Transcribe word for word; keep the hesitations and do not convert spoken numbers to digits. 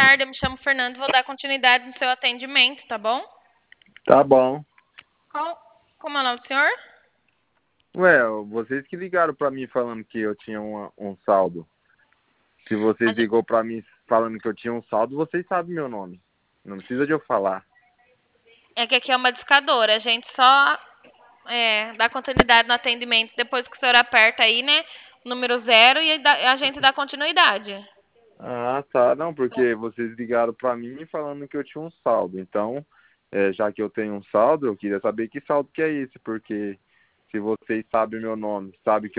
tarde, eu me chamo Fernando, vou dar continuidade no seu atendimento, tá bom? Tá bom. Qual, como é o nome do senhor? Ué, vocês que ligaram pra mim falando que eu tinha uma- um saldo. Se A vocês gen- ligou pra mim falando que eu tinha um saldo, vocês sabem meu nome. Não precisa de eu falar. É que aqui é uma discadora, a gente só é, dá continuidade no atendimento depois que o senhor aperta aí, né? Número zero e dá- a gente dá continuidade. Ah, tá. Não, porque vocês ligaram pra mim falando que eu tinha um saldo. Então, é, já que eu tenho um saldo, eu queria saber que saldo que é esse, porque se vocês sabem meu nome, sabem que